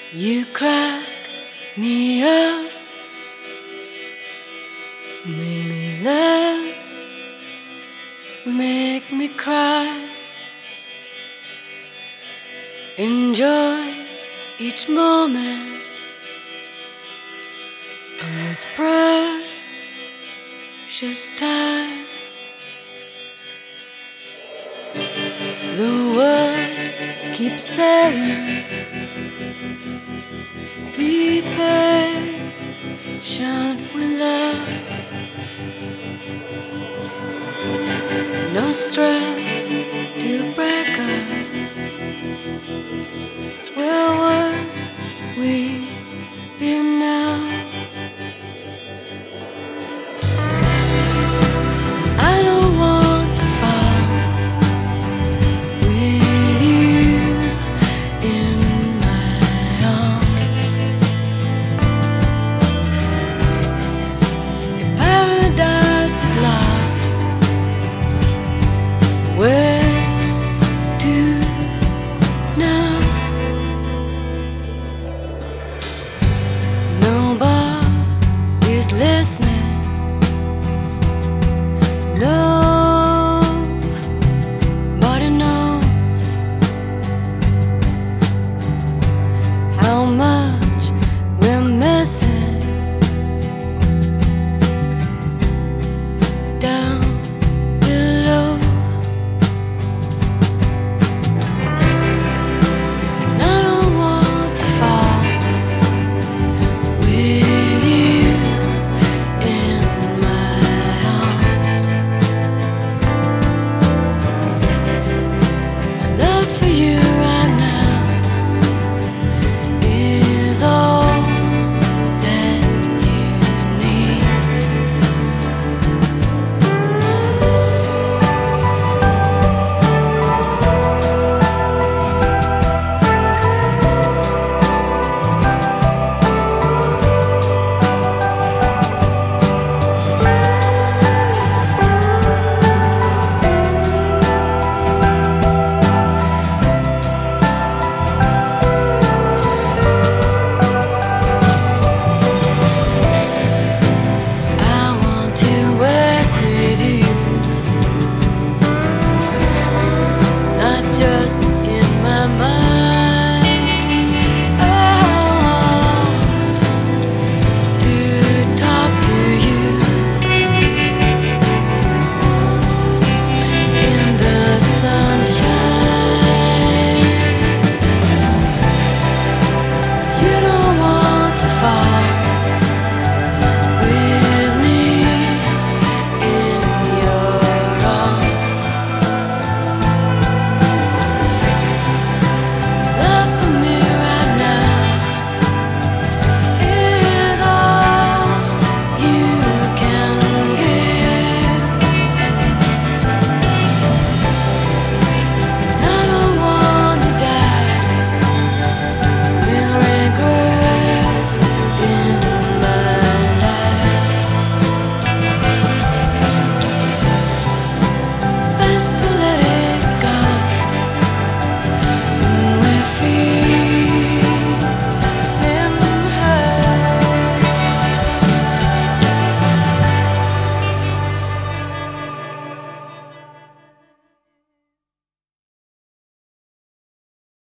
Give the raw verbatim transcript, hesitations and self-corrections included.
You crack me up, make me laugh, make me cry. Enjoy each moment in this precious time. The world keeps saying, be patient with love. No stress to break us. Where would we be now? I don't want to fall with you in my arms. If paradise is lost, where to now? Nobody's listening. Nobody knows how much we're missing down below. And I don't want to fall with you in my arms. My love for you right now is all that you need. I want to work with you, not just in my mind. I want to talk to you in the sunshine. You don't want to fall